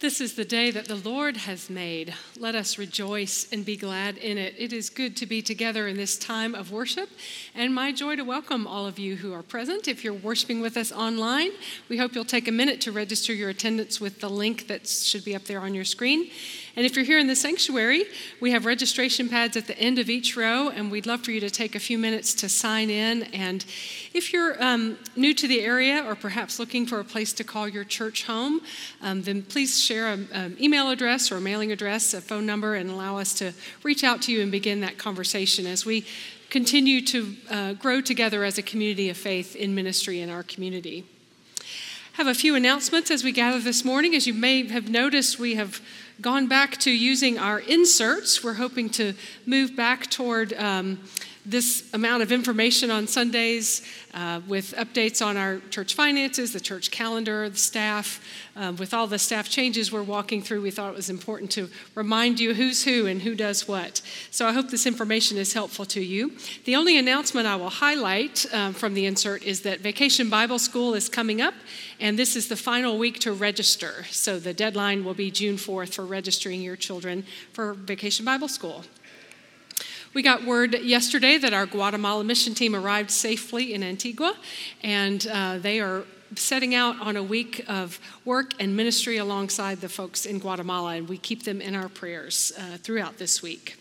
This is the day that the Lord has made. Let us rejoice and be glad in it. It is good to be together in this time of worship, and my joy to welcome all of you who are present. If you're worshiping with us online, we hope you'll take a minute to register your attendance with the link that should be up there on your screen. And if you're here in the sanctuary, we have registration pads at the end of each row, and we'd love for you to take a few minutes to sign in. And if you're new to the area or perhaps looking for a place to call your church home, then please share an email address or a mailing address, a phone number, and allow us to reach out to you and begin that conversation as we continue to grow together as a community of faith in ministry in our community. I have a few announcements as we gather this morning. As you may have noticed, we have gone back to using our inserts. We're hoping to move back toward this amount of information on Sundays with updates on our church finances, the church calendar, the staff. With all the staff changes we're walking through, we thought it was important to remind you who's who and who does what. So I hope this information is helpful to you. The only announcement I will highlight from the insert is that Vacation Bible School is coming up, and this is the final week to register. So the deadline will be June 4th for registering your children for Vacation Bible School. We got word yesterday that our Guatemala mission team arrived safely in Antigua, and they are setting out on a week of work and ministry alongside the folks in Guatemala, and we keep them in our prayers throughout this week.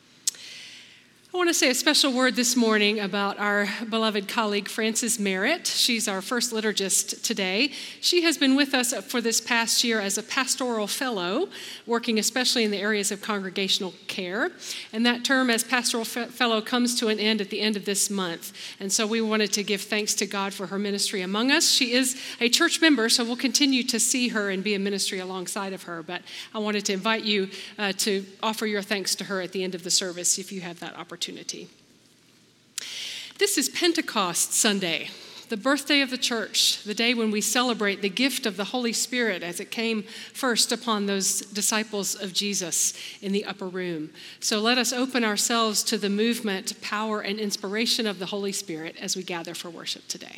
I want to say a special word this morning about our beloved colleague, Frances Merritt. She's our first liturgist today. She has been with us for this past year as a pastoral fellow, working especially in the areas of congregational care. And that term as pastoral fellow comes to an end at the end of this month. And so we wanted to give thanks to God for her ministry among us. She is a church member, so we'll continue to see her and be in ministry alongside of her. But I wanted to invite you to offer your thanks to her at the end of the service if you have that opportunity. This is Pentecost Sunday, the birthday of the church, the day when we celebrate the gift of the Holy Spirit as it came first upon those disciples of Jesus in the upper room. So let us open ourselves to the movement, power, and inspiration of the Holy Spirit as we gather for worship today.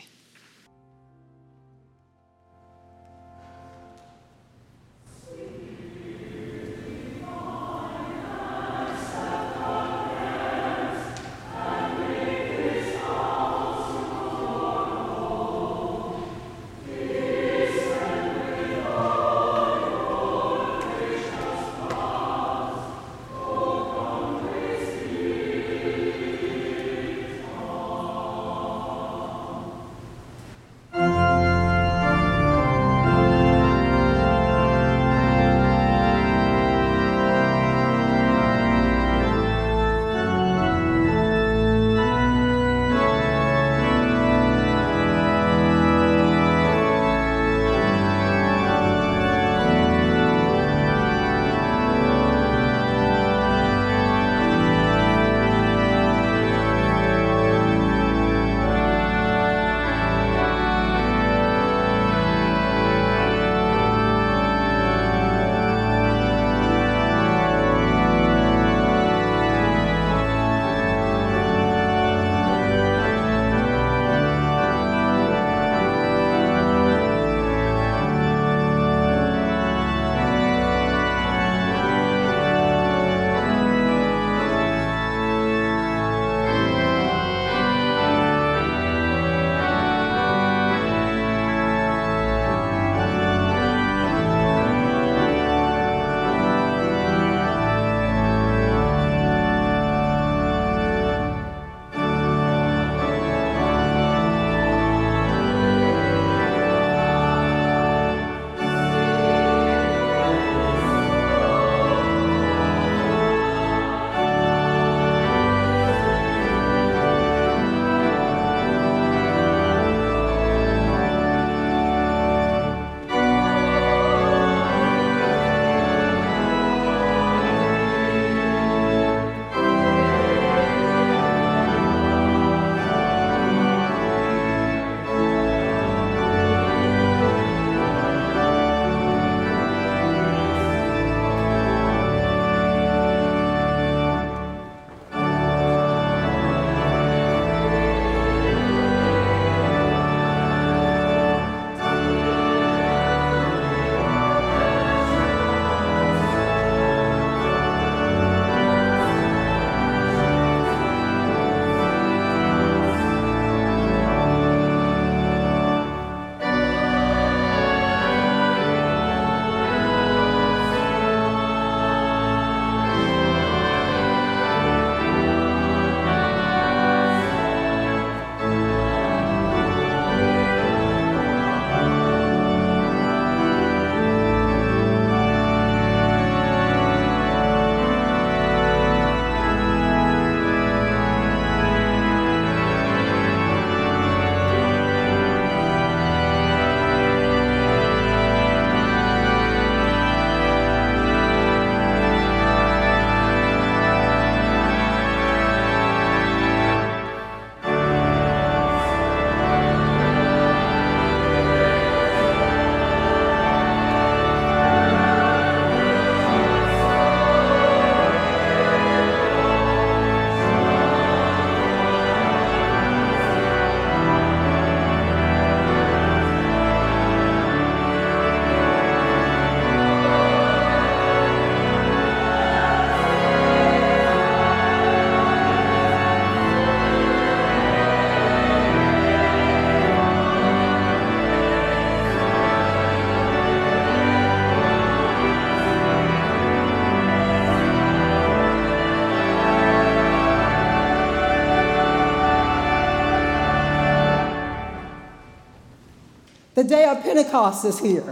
The day of Pentecost is here.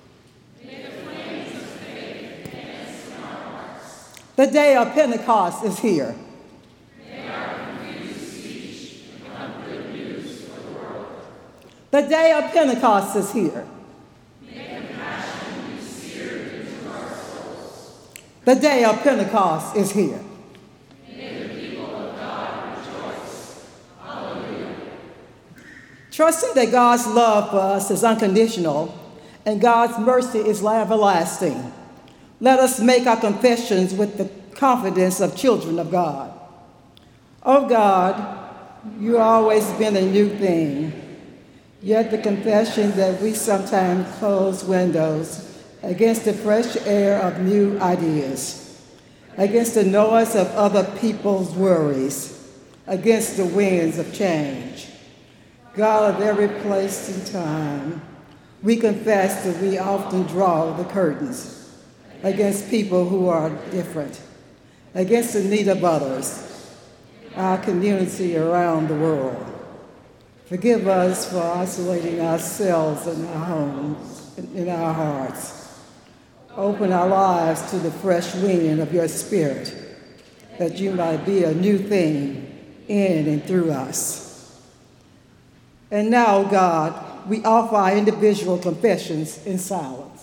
The day of Pentecost is here. The day of Pentecost is here. The day of Pentecost is here. Trusting that God's love for us is unconditional and God's mercy is everlasting, let us make our confessions with the confidence of children of God. Oh God, you've always been a new thing, yet the confession that we sometimes close windows against the fresh air of new ideas, against the noise of other people's worries, against the winds of change. God of every place and time, we confess that we often draw the curtains against people who are different, against the need of others, our community around the world. Forgive us for isolating ourselves in our homes, in our hearts. Open our lives to the fresh wind of your Spirit, that you might be a new thing in and through us. And now, God, we offer our individual confessions in silence.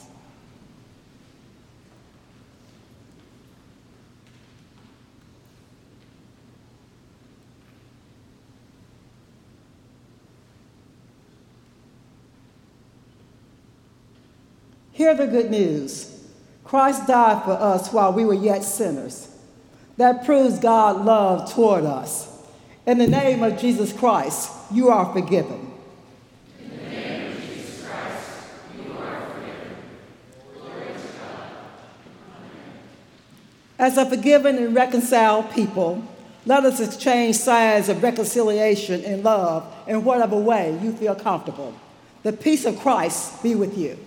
Hear the good news. Christ died for us while we were yet sinners. That proves God's love toward us. In the name of Jesus Christ, you are forgiven. In the name of Jesus Christ, you are forgiven. Glory to God. Amen. As a forgiven and reconciled people, let us exchange signs of reconciliation and love in whatever way you feel comfortable. The peace of Christ be with you.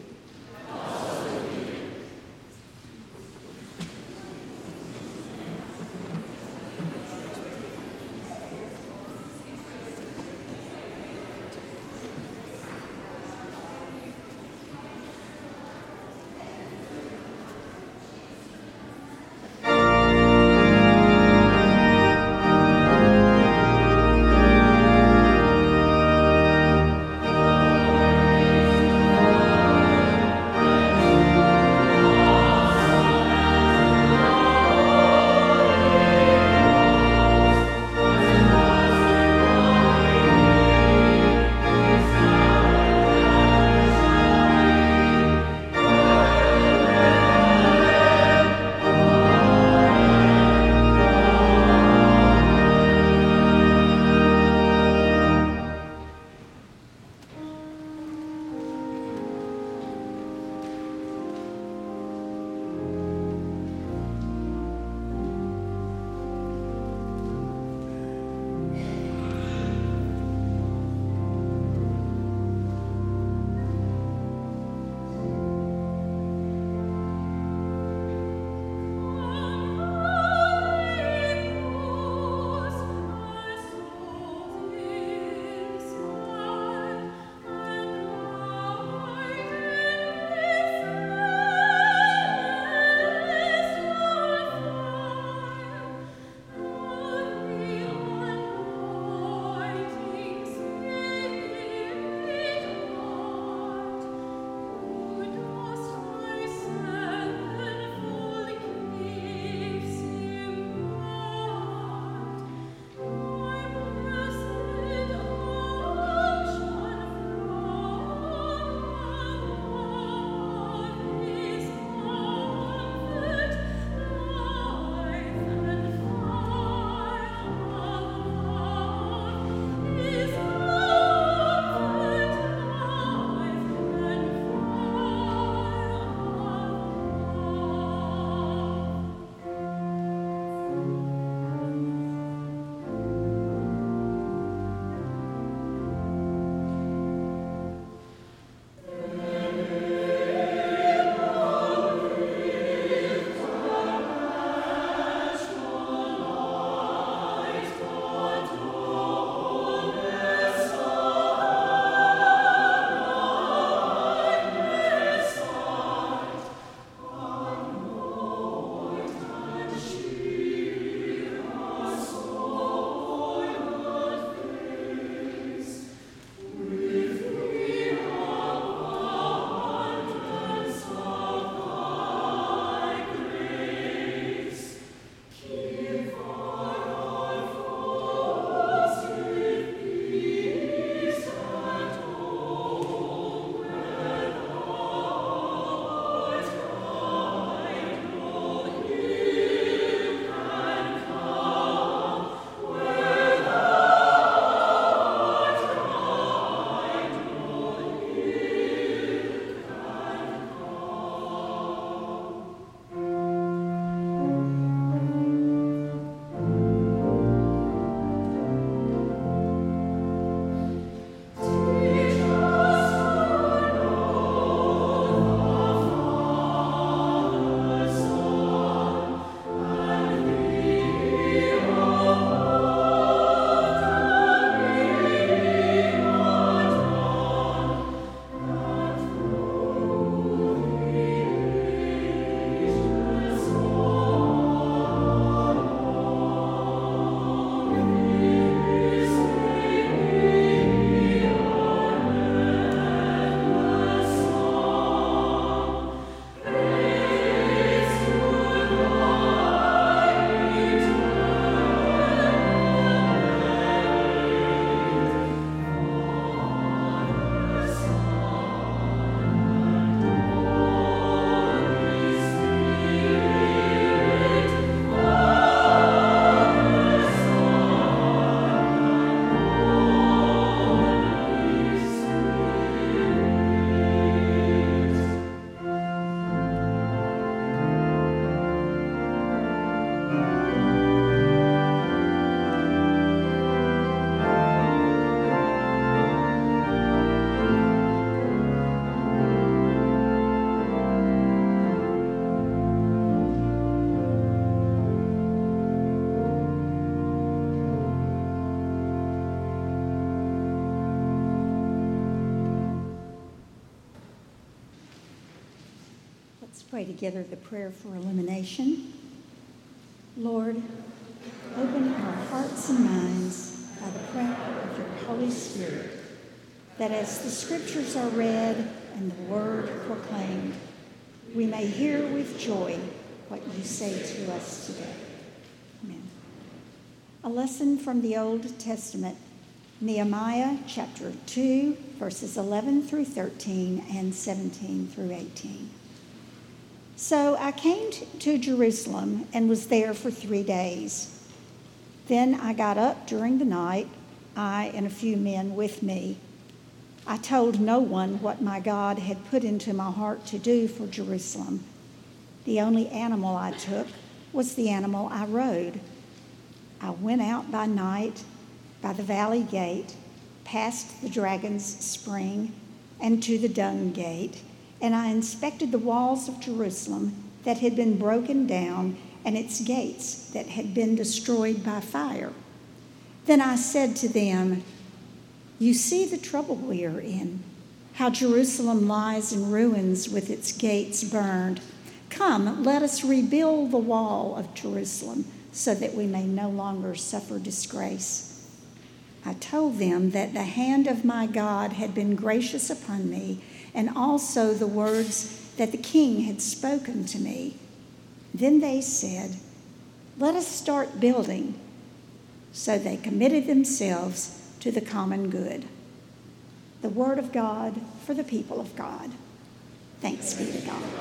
Let's pray together the prayer for illumination. Lord, open our hearts and minds by the prayer of your Holy Spirit, that as the scriptures are read and the word proclaimed, we may hear with joy what you say to us today. Amen. A lesson from the Old Testament, Nehemiah chapter 2, verses 11 through 13 and 17 through 18. So I came to Jerusalem and was there for 3 days. Then I got up during the night, I and a few men with me. I told no one what my God had put into my heart to do for Jerusalem. The only animal I took was the animal I rode. I went out by night by the valley gate, past the Dragon's Spring, and to the Dung Gate, and I inspected the walls of Jerusalem that had been broken down and its gates that had been destroyed by fire. Then I said to them, "You see the trouble we are in, how Jerusalem lies in ruins with its gates burned. Come, let us rebuild the wall of Jerusalem so that we may no longer suffer disgrace." I told them that the hand of my God had been gracious upon me, and also the words that the king had spoken to me. Then they said, "Let us start building." So they committed themselves to the common good. The word of God for the people of God. Thanks be to God.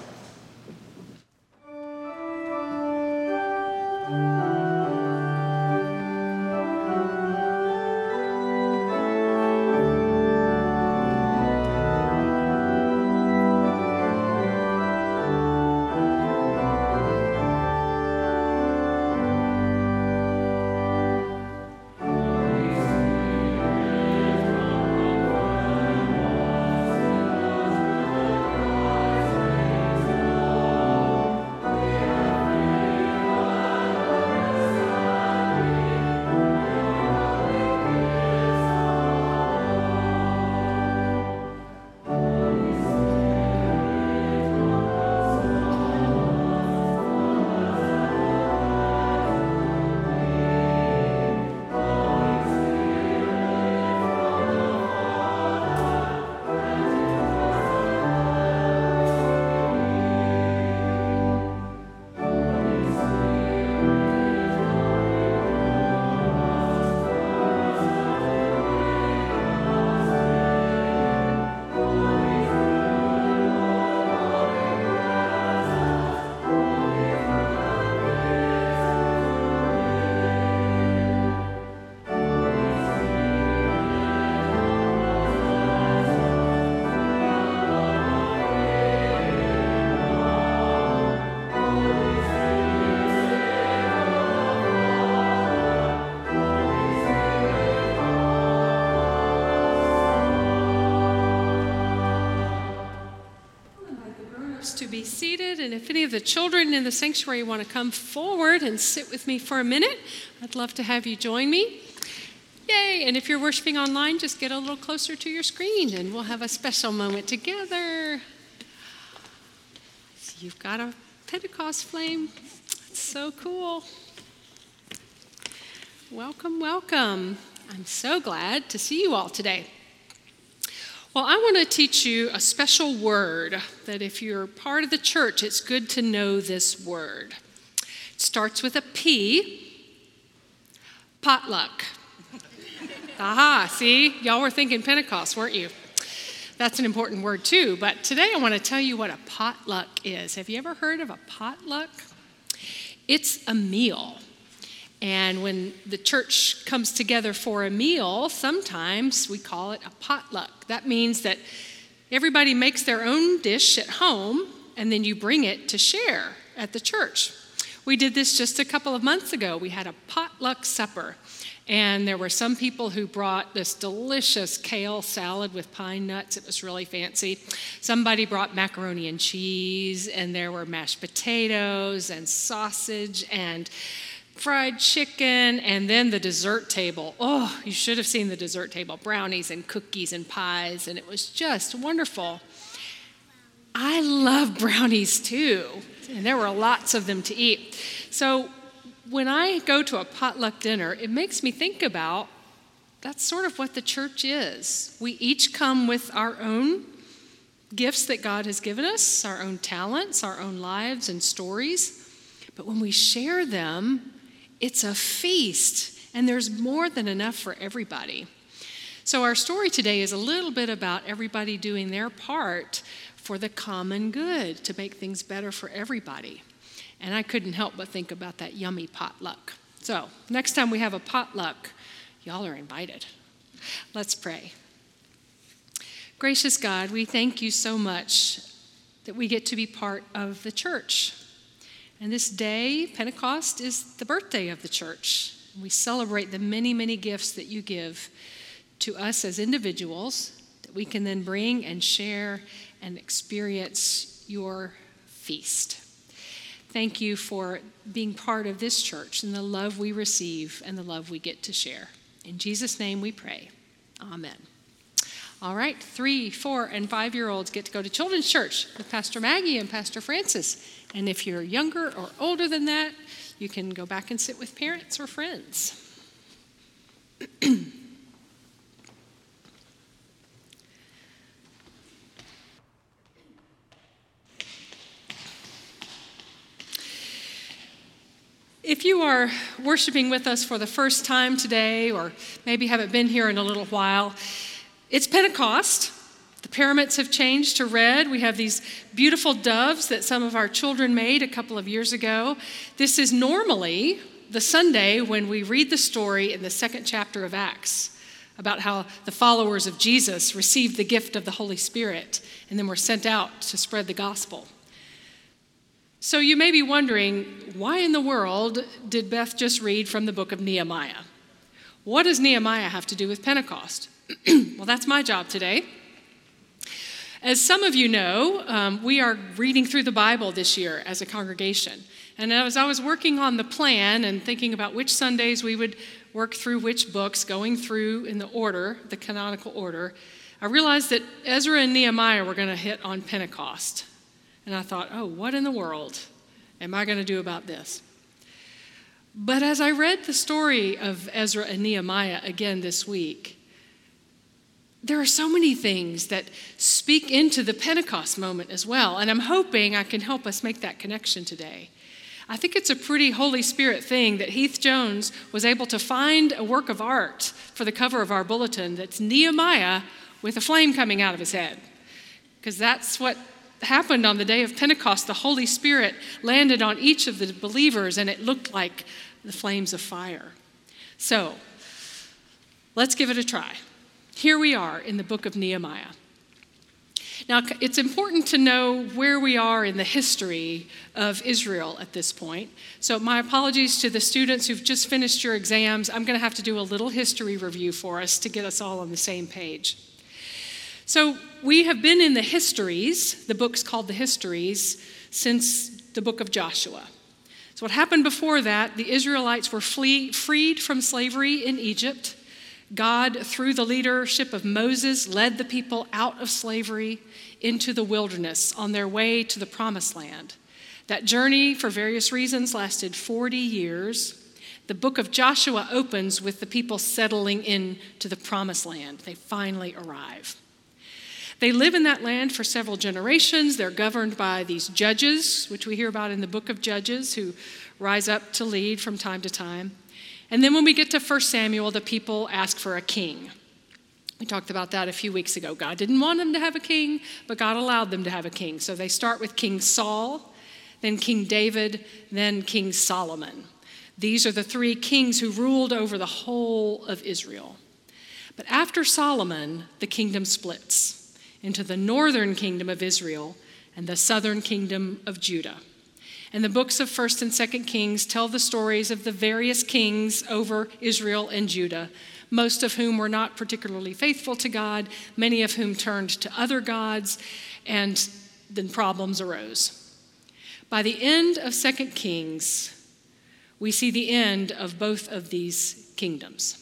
To be seated, and if any of the children in the sanctuary want to come forward and sit with me for a minute, I'd love to have you join me. Yay! And if you're worshiping online, just get a little closer to your screen and we'll have a special moment together. So you've got a Pentecost flame. It's so cool. Welcome, welcome. I'm so glad to see you all today. Well, I want to teach you a special word that if you're part of the church, it's good to know this word. It starts with a P, potluck. Aha, see? Y'all were thinking Pentecost, weren't you? That's an important word too, but today I want to tell you what a potluck is. Have you ever heard of a potluck? It's a meal. And when the church comes together for a meal, sometimes we call it a potluck. That means that everybody makes their own dish at home, and then you bring it to share at the church. We did this just a couple of months ago. We had a potluck supper, and there were some people who brought this delicious kale salad with pine nuts. It was really fancy. Somebody brought macaroni and cheese, and there were mashed potatoes and sausage and fried chicken, and then the dessert table. Oh, you should have seen the dessert table. Brownies and cookies and pies, and it was just wonderful. I love brownies too, and there were lots of them to eat. So when I go to a potluck dinner, it makes me think about that's sort of what the church is. We each come with our own gifts that God has given us, our own talents, our own lives and stories. But when we share them, it's a feast, and there's more than enough for everybody. So our story today is a little bit about everybody doing their part for the common good, to make things better for everybody. And I couldn't help but think about that yummy potluck. So next time we have a potluck, y'all are invited. Let's pray. Gracious God, we thank you so much that we get to be part of the church. And this day, Pentecost, is the birthday of the church. We celebrate the many, many gifts that you give to us as individuals that we can then bring and share and experience your feast. Thank you for being part of this church and the love we receive and the love we get to share. In Jesus' name we pray. Amen. All right, 3-, 4-, and 5-year-olds get to go to children's church with Pastor Maggie and Pastor Francis. And if you're younger or older than that, you can go back and sit with parents or friends. If you are worshiping with us for the first time today, or maybe haven't been here in a little while, it's Pentecost. The pyramids have changed to red. We have these beautiful doves that some of our children made a couple of years ago. This is normally the Sunday when we read the story in the 2nd chapter of Acts about how the followers of Jesus received the gift of the Holy Spirit and then were sent out to spread the gospel. So you may be wondering, why in the world did Beth just read from the book of Nehemiah? What does Nehemiah have to do with Pentecost? Well, that's my job today. As some of you know, we are reading through the Bible this year as a congregation. And as I was working on the plan and thinking about which Sundays we would work through which books, going through in the order, the canonical order, I realized that Ezra and Nehemiah were going to hit on Pentecost. And I thought, oh, what in the world am I going to do about this? But as I read the story of Ezra and Nehemiah again this week, there are so many things that speak into the Pentecost moment as well. And I'm hoping I can help us make that connection today. I think it's a pretty Holy Spirit thing that Heath Jones was able to find a work of art for the cover of our bulletin that's Nehemiah with a flame coming out of his head. Because that's what happened on the day of Pentecost. The Holy Spirit landed on each of the believers, and it looked like the flames of fire. So, let's give it a try. Here we are in the book of Nehemiah. Now, it's important to know where we are in the history of Israel at this point. So my apologies to the students who've just finished your exams. I'm going to have to do a little history review for us to get us all on the same page. So we have been in the histories, the book's called the Histories, since the book of Joshua. So what happened before that, the Israelites were freed from slavery in Egypt. God, through the leadership of Moses, led the people out of slavery into the wilderness on their way to the promised land. That journey, for various reasons, lasted 40 years. The book of Joshua opens with the people settling into the promised land. They finally arrive. They live in that land for several generations. They're governed by these judges, which we hear about in the book of Judges, who rise up to lead from time to time. And then when we get to 1 Samuel, the people ask for a king. We talked about that a few weeks ago. God didn't want them to have a king, but God allowed them to have a king. So they start with King Saul, then King David, then King Solomon. These are the 3 kings who ruled over the whole of Israel. But after Solomon, the kingdom splits into the northern kingdom of Israel and the southern kingdom of Judah. And the books of 1st and 2nd Kings tell the stories of the various kings over Israel and Judah, most of whom were not particularly faithful to God, many of whom turned to other gods, and then problems arose. By the end of 2 Kings, we see the end of both of these kingdoms.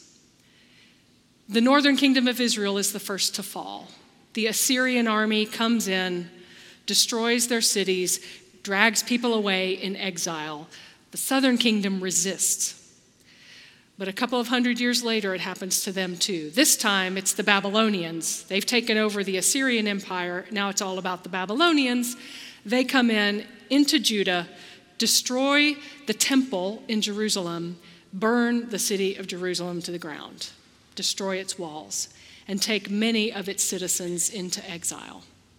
The northern kingdom of Israel is the first to fall. The Assyrian army comes in, destroys their cities, drags people away in exile. The southern kingdom resists. But a couple of hundred years later, it happens to them too. This time, it's the Babylonians. They've taken over the Assyrian Empire. Now it's all about the Babylonians. They come into Judah, destroy the temple in Jerusalem, burn the city of Jerusalem to the ground, destroy its walls, and take many of its citizens into exile.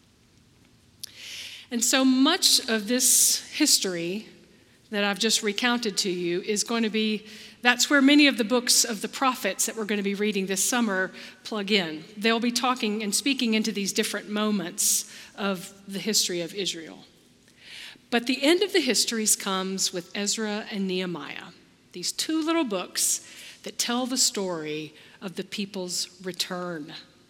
And so much of this history that I've just recounted to you is going to be, that's where many of the books of the prophets that we're going to be reading this summer plug in. They'll be talking and speaking into these different moments of the history of Israel. But the end of the histories comes with Ezra and Nehemiah, these two little books that tell the story of the people's return.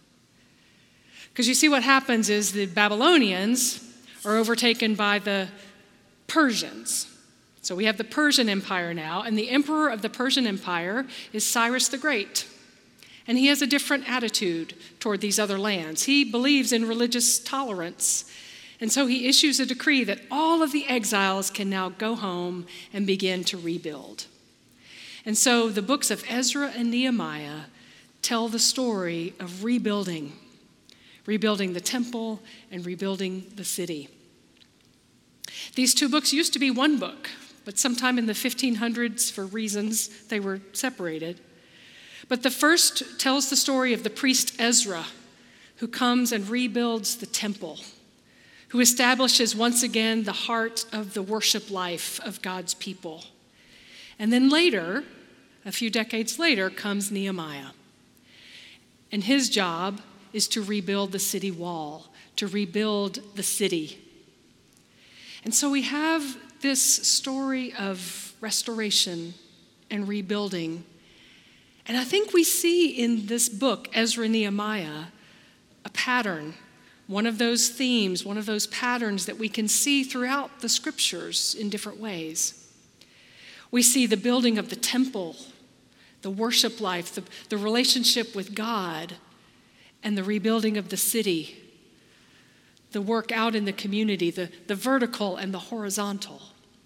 Because you see, what happens is the Babylonians are overtaken by the Persians. So we have the Persian Empire now, and the emperor of the Persian Empire is Cyrus the Great. And he has a different attitude toward these other lands. He believes in religious tolerance. And so he issues a decree that all of the exiles can now go home and begin to rebuild. And so the books of Ezra and Nehemiah tell the story of rebuilding the temple and rebuilding the city. These two books used to be one book, but sometime in the 1500s, for reasons, they were separated. But the first tells the story of the priest Ezra, who comes and rebuilds the temple, who establishes once again the heart of the worship life of God's people. And then later, a few decades later, comes Nehemiah. And his job is to rebuild the city wall, to rebuild the city. And so we have this story of restoration and rebuilding. And I think we see in this book, Ezra and Nehemiah, a pattern, one of those themes, one of those patterns that we can see throughout the scriptures in different ways. We see the building of the temple, the worship life, the relationship with God, and the rebuilding of the city, the work out in the community, the vertical and the horizontal.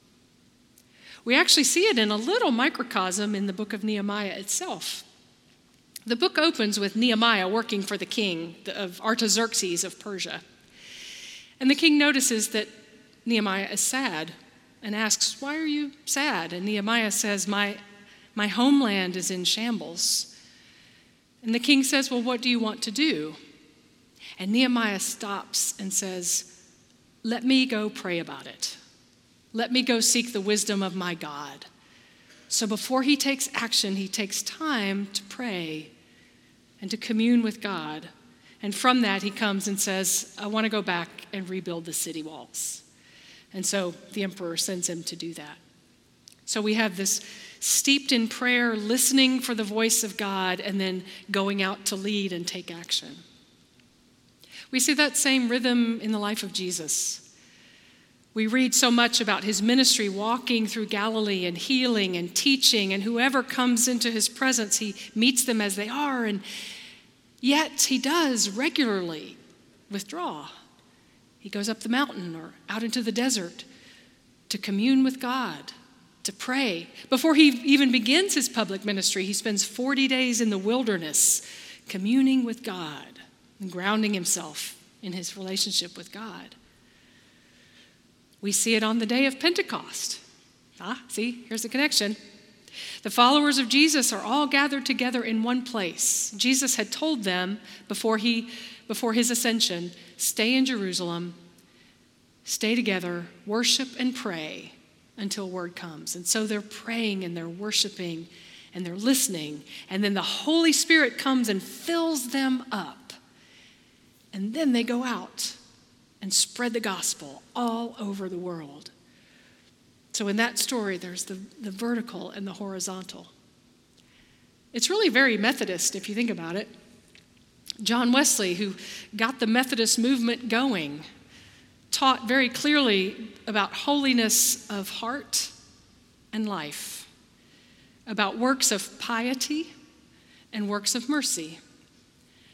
We actually see it in a little microcosm in the book of Nehemiah itself. The book opens with Nehemiah working for the king of Artaxerxes of Persia. And the king notices that Nehemiah is sad and asks, "Why are you sad?" And Nehemiah says, my homeland is in shambles. And the king says, "Well, what do you want to do?" And Nehemiah stops and says, "Let me go pray about it. Let me go seek the wisdom of my God." So before he takes action, he takes time to pray and to commune with God. And from that, he comes and says, "I want to go back and rebuild the city walls." And so the emperor sends him to do that. So we have this steeped in prayer, listening for the voice of God, and then going out to lead and take action. We see that same rhythm in the life of Jesus. We read so much about his ministry, walking through Galilee and healing and teaching, and whoever comes into his presence, he meets them as they are, and yet he does regularly withdraw. He goes up the mountain or out into the desert to commune with God, to pray. Before he even begins his public ministry, he spends 40 days in the wilderness communing with God and grounding himself in his relationship with God. We see it on the day of Pentecost. See, here's the connection. The followers of Jesus are all gathered together in one place. Jesus had told them before his ascension, stay in Jerusalem, stay together, worship and pray until word comes. And so they're praying and they're worshiping and they're listening. And then the Holy Spirit comes and fills them up. And then they go out and spread the gospel all over the world. So in that story, there's the vertical and the horizontal. It's really very Methodist if you think about it. John Wesley, who got the Methodist movement going, taught very clearly about holiness of heart and life, about works of piety and works of mercy.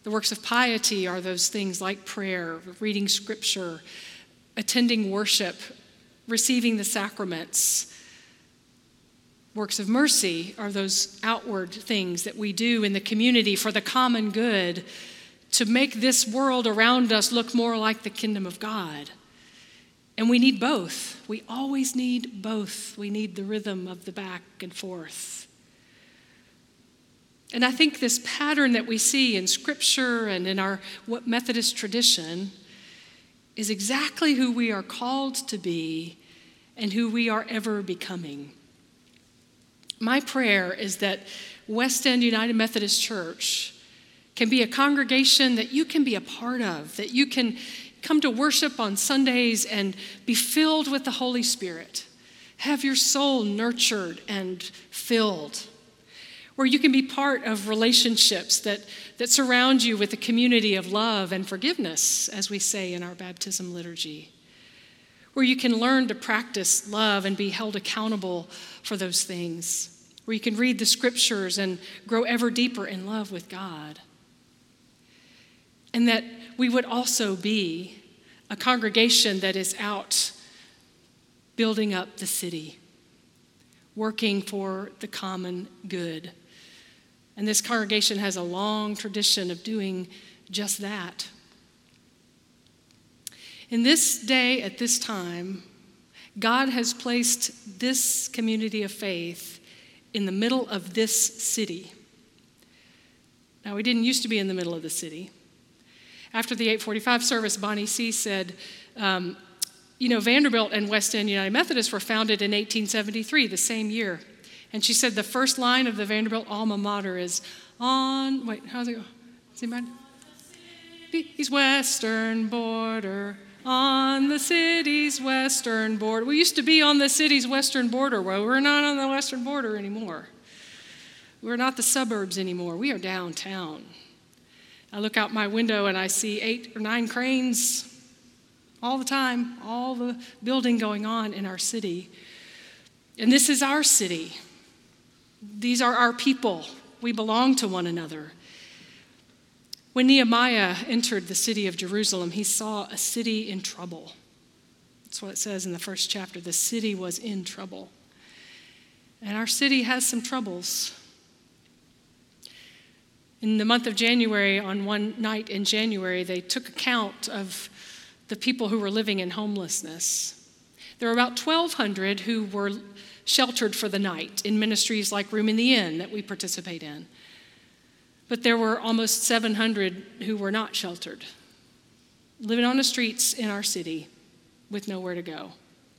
The works of piety are those things like prayer, reading scripture, attending worship, receiving the sacraments. Works of mercy are those outward things that we do in the community for the common good, to make this world around us look more like the kingdom of God. And we need both. We always need both. We need the rhythm of the back and forth. And I think this pattern that we see in Scripture and in our Methodist tradition is exactly who we are called to be and who we are ever becoming. My prayer is that West End United Methodist Church can be a congregation that you can be a part of, that you can come to worship on Sundays and be filled with the Holy Spirit, have your soul nurtured and filled, where you can be part of relationships that surround you with a community of love and forgiveness, as we say in our baptism liturgy, where you can learn to practice love and be held accountable for those things, where you can read the scriptures and grow ever deeper in love with God. And that we would also be a congregation that is out building up the city, working for the common good. And this congregation has a long tradition of doing just that. In this day, at this time, God has placed this community of faith in the middle of this city. Now, we didn't used to be in the middle of the city. After the 8:45 service, Bonnie C. said, Vanderbilt and West End United Methodist were founded in 1873, the same year. And she said the first line of the Vanderbilt alma mater is, how's it go? Does anybody? City's western border, on the city's western border. We used to be on the city's western border. Well, we're not on the western border anymore. We're not the suburbs anymore. We are downtown. I look out my window and I see 8 or 9 cranes all the time, all the building going on in our city. And this is our city. These are our people. We belong to one another. When Nehemiah entered the city of Jerusalem, he saw a city in trouble. That's what it says in the first chapter. The city was in trouble. And our city has some troubles. In the month of January, on one night in January, they took account of the people who were living in homelessness. There were about 1,200 who were sheltered for the night in ministries like Room in the Inn that we participate in. But there were almost 700 who were not sheltered, living on the streets in our city with nowhere to go.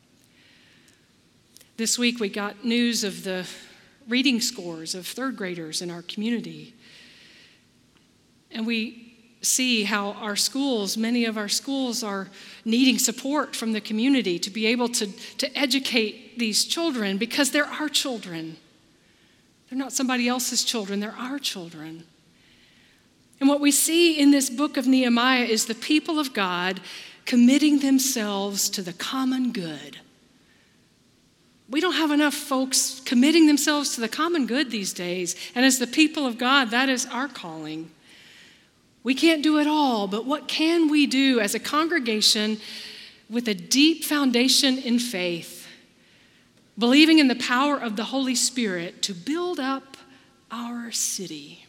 This week we got news of the reading scores of third graders in our community. And we see how our schools, many of our schools, are needing support from the community to be able to educate these children, because they're our children. They're not somebody else's children, they're our children. And what we see in this book of Nehemiah is the people of God committing themselves to the common good. We don't have enough folks committing themselves to the common good these days. And as the people of God, that is our calling. We can't do it all, but what can we do as a congregation with a deep foundation in faith, believing in the power of the Holy Spirit to build up our city?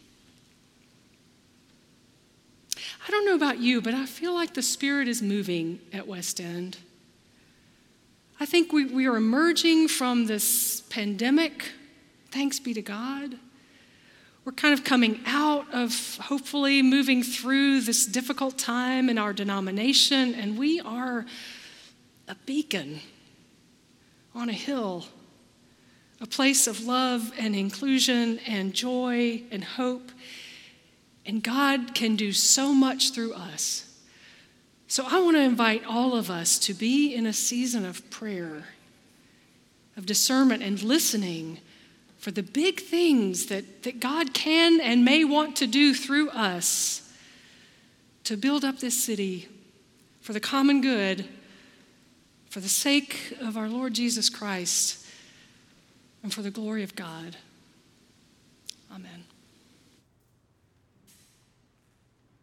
I don't know about you, but I feel like the Spirit is moving at West End. I think we are emerging from this pandemic, thanks be to God. We're kind of coming out of, hopefully, moving through this difficult time in our denomination, and we are a beacon on a hill, a place of love and inclusion and joy and hope. And God can do so much through us. So I want to invite all of us to be in a season of prayer, of discernment and listening for the big things that God can and may want to do through us to build up this city for the common good, for the sake of our Lord Jesus Christ, and for the glory of God. Amen.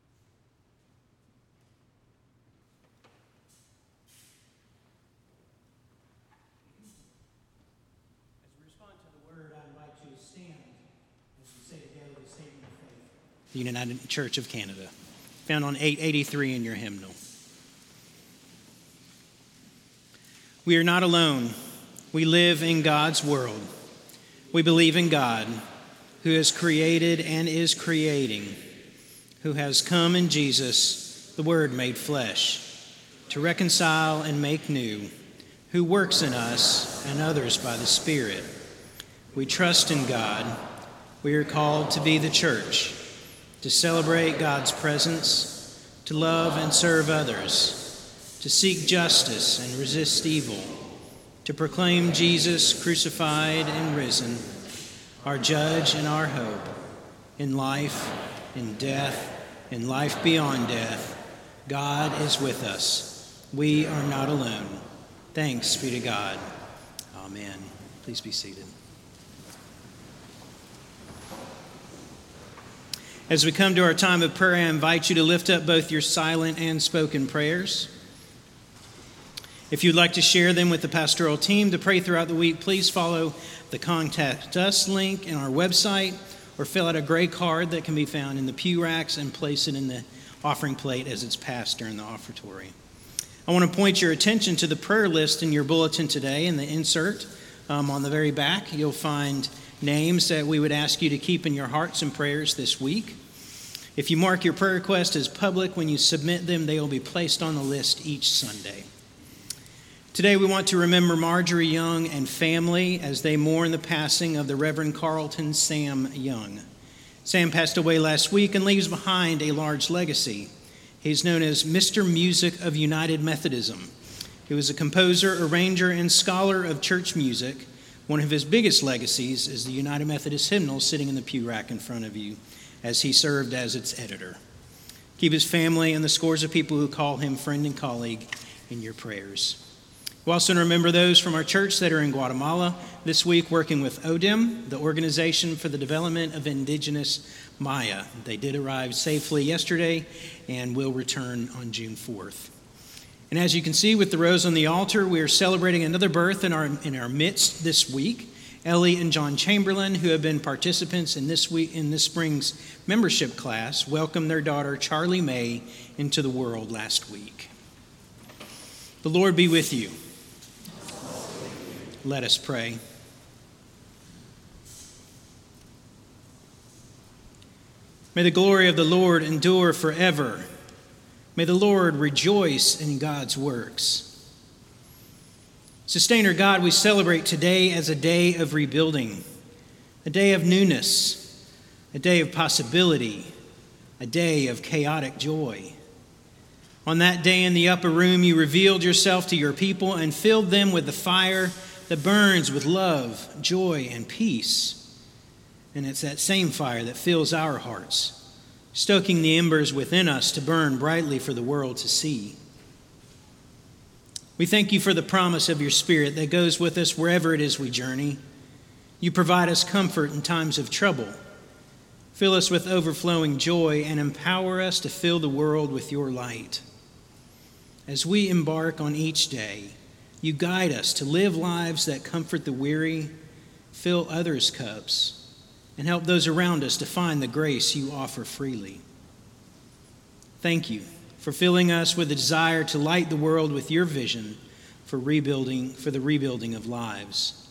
the United Church of Canada, found on 883 in your hymnal. We are not alone. We live in God's world. We believe in God, who has created and is creating, who has come in Jesus, the Word made flesh, to reconcile and make new, who works in us and others by the Spirit. We trust in God. We are called to be the church, to celebrate God's presence, to love and serve others, to seek justice and resist evil, to proclaim Jesus crucified and risen, our judge and our hope, in life, in death, in life beyond death. God is with us. We are not alone. Thanks be to God. Amen. Please be seated. As we come to our time of prayer, I invite you to lift up both your silent and spoken prayers. If you'd like to share them with the pastoral team to pray throughout the week, please follow the Contact Us link in our website or fill out a gray card that can be found in the pew racks and place it in the offering plate as it's passed during the offertory. I want to point your attention to the prayer list in your bulletin today. In the insert on the very back, you'll find names that we would ask you to keep in your hearts and prayers this week. If you mark your prayer request as public when you submit them, they will be placed on the list each Sunday. Today we want to remember Marjorie Young and family as they mourn the passing of the Reverend Carlton Sam Young. Sam passed away last week and leaves behind a large legacy. He's known as Mr. Music of United Methodism. He was a composer, arranger, and scholar of church music. One of his biggest legacies is the United Methodist hymnal sitting in the pew rack in front of you, as he served as its editor. Keep his family and the scores of people who call him friend and colleague in your prayers. We also remember those from our church that are in Guatemala this week working with ODEM, the Organization for the Development of Indigenous Maya. They did arrive safely yesterday and will return on June 4th. And as you can see with the rose on the altar, we are celebrating another birth in our midst this week. Ellie and John Chamberlain, who have been participants in this spring's membership class, welcomed their daughter Charlie May into the world last week. The Lord be with you. Let us pray. May the glory of the Lord endure forever. May the Lord rejoice in God's works. Sustainer God, we celebrate today as a day of rebuilding, a day of newness, a day of possibility, a day of chaotic joy. On that day in the upper room, you revealed yourself to your people and filled them with the fire that burns with love, joy, and peace. And it's that same fire that fills our hearts, stoking the embers within us to burn brightly for the world to see. We thank you for the promise of your Spirit that goes with us wherever it is we journey. You provide us comfort in times of trouble. Fill us with overflowing joy and empower us to fill the world with your light. As we embark on each day, you guide us to live lives that comfort the weary, fill others' cups, and help those around us to find the grace you offer freely. Thank you for filling us with a desire to light the world with your vision for the rebuilding of lives.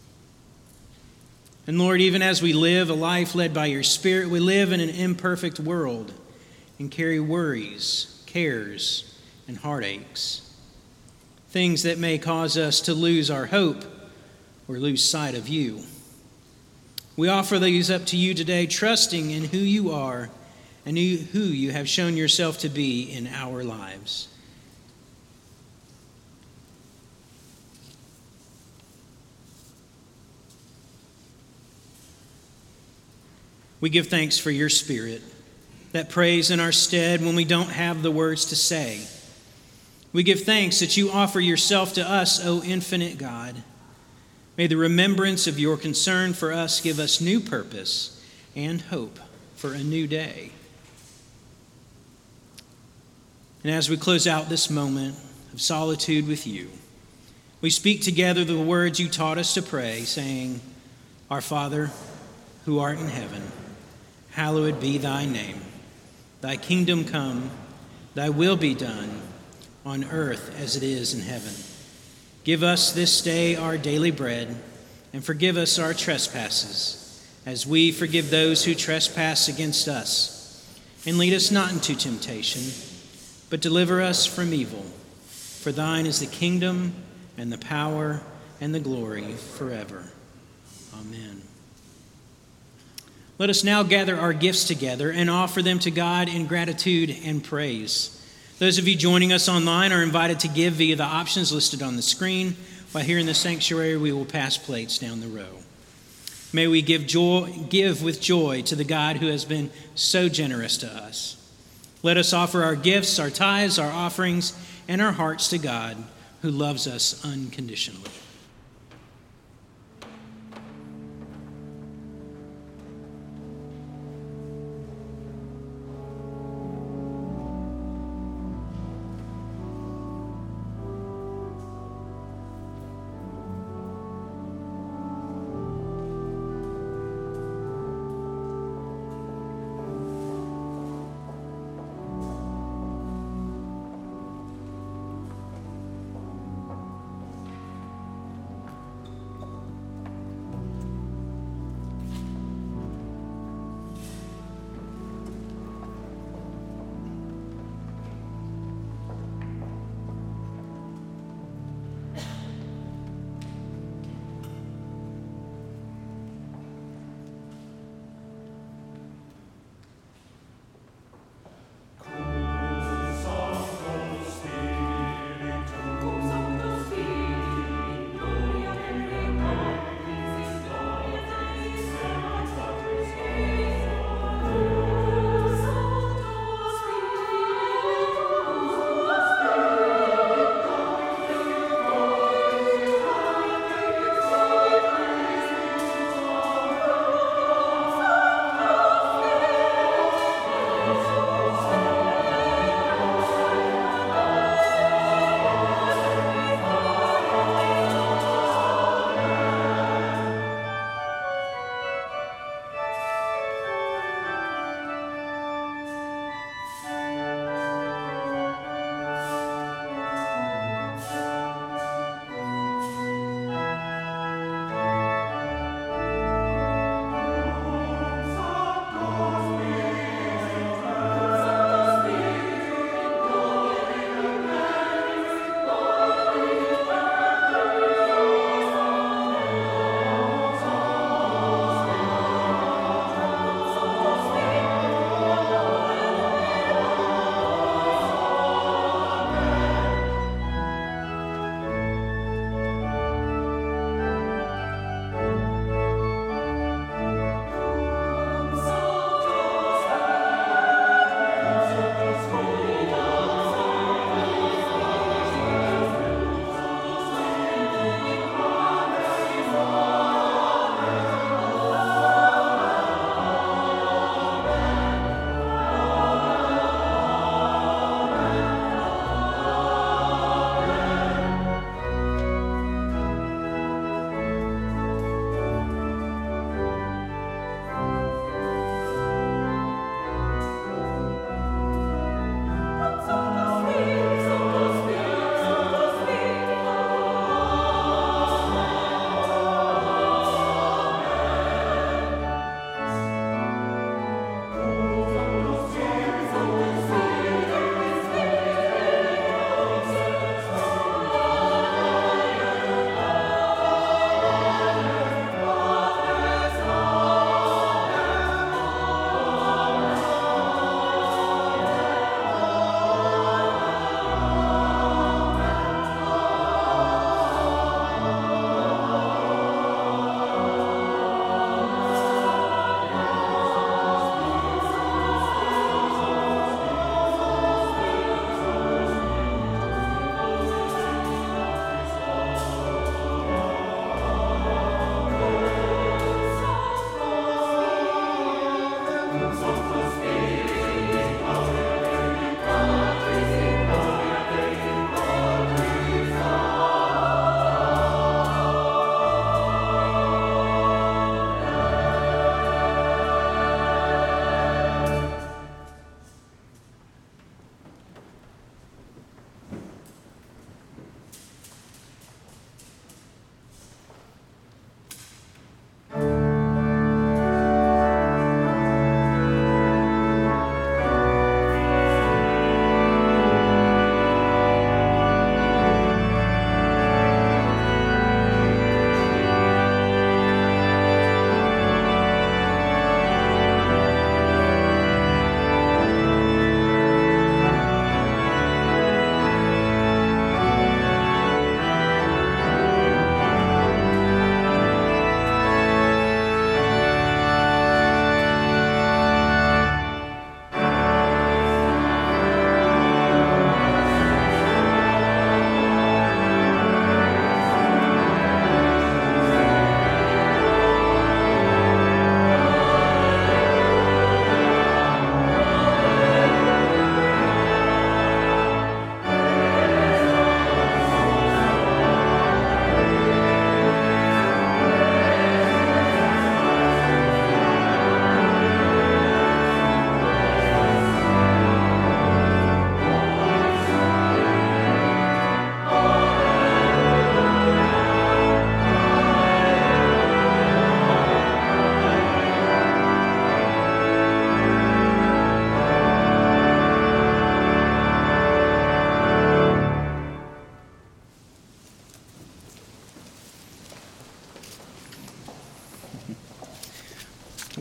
And Lord, even as we live a life led by your Spirit, we live in an imperfect world and carry worries, cares, and heartaches, things that may cause us to lose our hope or lose sight of you. We offer these up to you today, trusting in who you are and who you have shown yourself to be in our lives. We give thanks for your Spirit that prays in our stead when we don't have the words to say. We give thanks that you offer yourself to us, O infinite God. May the remembrance of your concern for us give us new purpose and hope for a new day. And as we close out this moment of solitude with you, we speak together the words you taught us to pray, saying, Our Father, who art in heaven, hallowed be thy name. Thy kingdom come, thy will be done, on earth as it is in heaven. Give us this day our daily bread, and forgive us our trespasses, as we forgive those who trespass against us. And lead us not into temptation, but deliver us from evil. For thine is the kingdom, and the power, and the glory forever. Amen. Let us now gather our gifts together and offer them to God in gratitude and praise. Those of you joining us online are invited to give via the options listed on the screen, while here in the sanctuary we will pass plates down the row. May we give with joy to the God who has been so generous to us. Let us offer our gifts, our tithes, our offerings, and our hearts to God, who loves us unconditionally.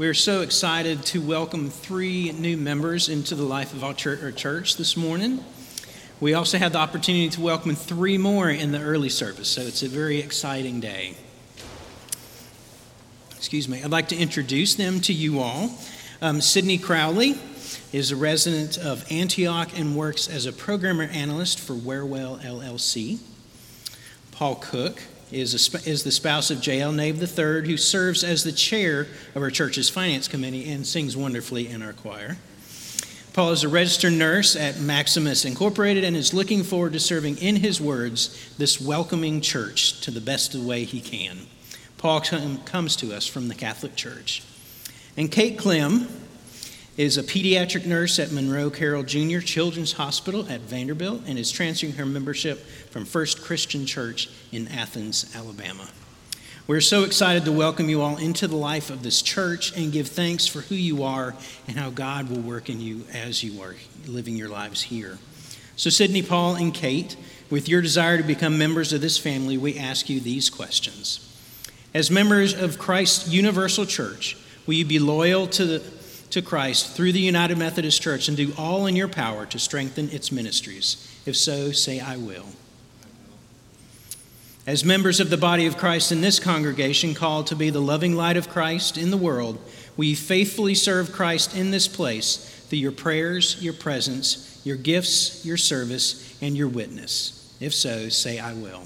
We're so excited to welcome 3 new members into the life of our church this morning. We also had the opportunity to welcome 3 more in the early service, so it's a very exciting day. I'd like to introduce them to you all. Sydney Crowley is a resident of Antioch and works as a programmer analyst for Warewell LLC. Paul Cook is the spouse of J.L. Nave III, who serves as the chair of our church's finance committee and sings wonderfully in our choir. Paul is a registered nurse at Maximus Incorporated and is looking forward to serving in his words this welcoming church to the best of the way he can. Paul comes to us from the Catholic Church. And Kate Clem is a pediatric nurse at Monroe Carroll Jr. Children's Hospital at Vanderbilt and is transferring her membership from First Christian Church in Athens, Alabama. We're so excited to welcome you all into the life of this church and give thanks for who you are and how God will work in you as you are living your lives here. So Sydney, Paul, and Kate, with your desire to become members of this family, we ask you these questions. As members of Christ's universal church, will you be loyal to Christ through the United Methodist Church and do all in your power to strengthen its ministries? If so, say, I will. As members of the body of Christ in this congregation, called to be the loving light of Christ in the world, will you faithfully serve Christ in this place through your prayers, your presence, your gifts, your service, and your witness? If so, say, I will.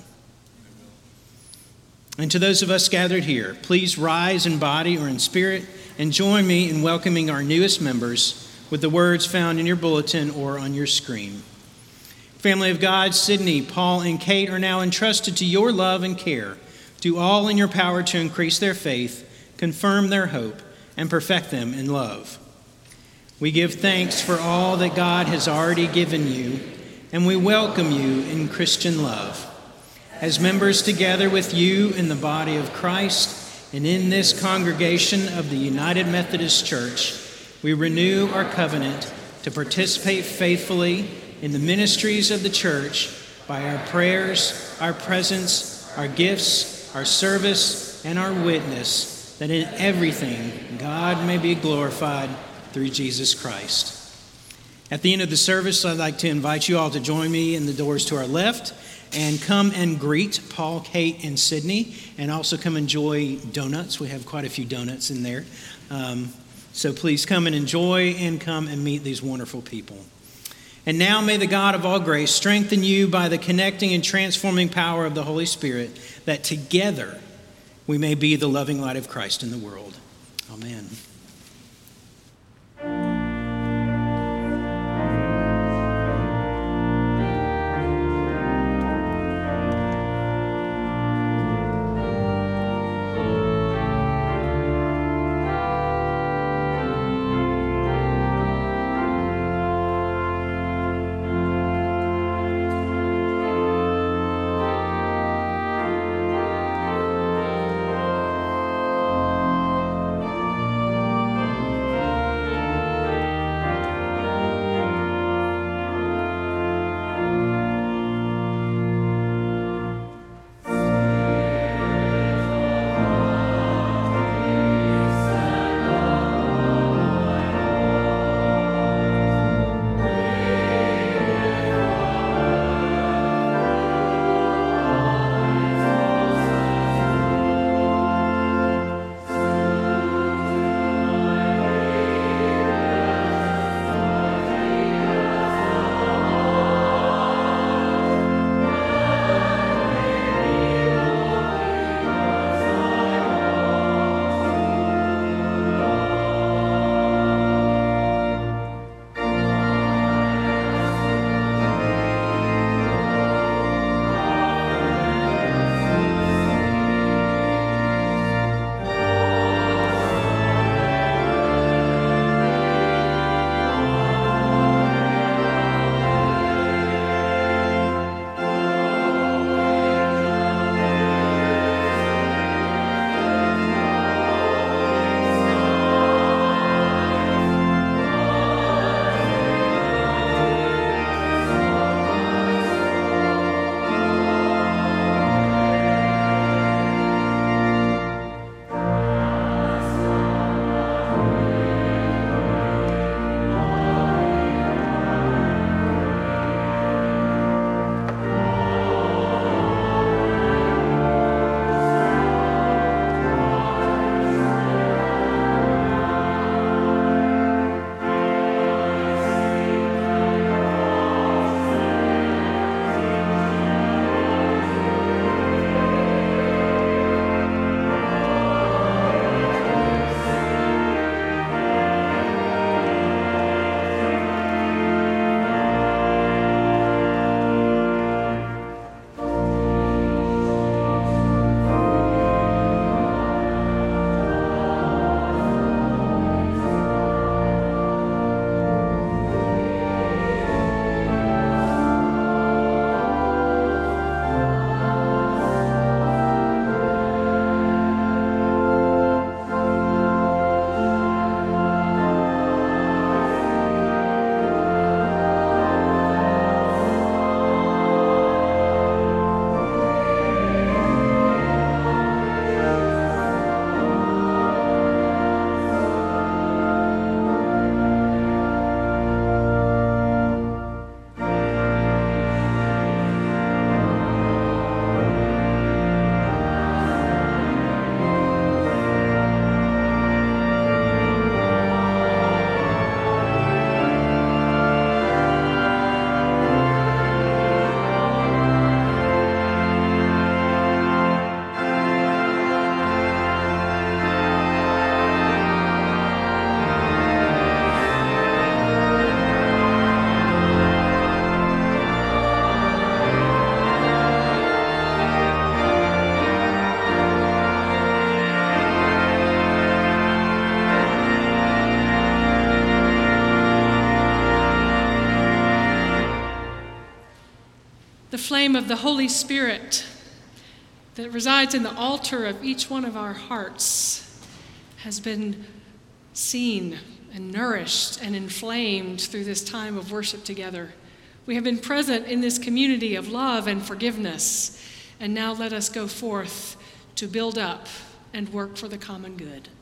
And to those of us gathered here, please rise in body or in spirit and join me in welcoming our newest members with the words found in your bulletin or on your screen. Family of God, Sydney, Paul, and Kate are now entrusted to your love and care. Do all in your power to increase their faith, confirm their hope, and perfect them in love. We give thanks for all that God has already given you, and we welcome you in Christian love. As members together with you in the body of Christ and in this congregation of the United Methodist Church, we renew our covenant to participate faithfully in the ministries of the church by our prayers, our presence, our gifts, our service, and our witness, that in everything God may be glorified through Jesus Christ. At the end of the service, I'd like to invite you all to join me in the doors to our left and come and greet Paul, Kate, and Sydney, and also come enjoy donuts. We have quite a few donuts in there. So please come and enjoy and come and meet these wonderful people. And now may the God of all grace strengthen you by the connecting and transforming power of the Holy Spirit, that together we may be the loving light of Christ in the world. Amen. flame of the Holy Spirit that resides in the altar of each one of our hearts has been seen and nourished and inflamed through this time of worship together. We have been present in this community of love and forgiveness, and now let us go forth to build up and work for the common good.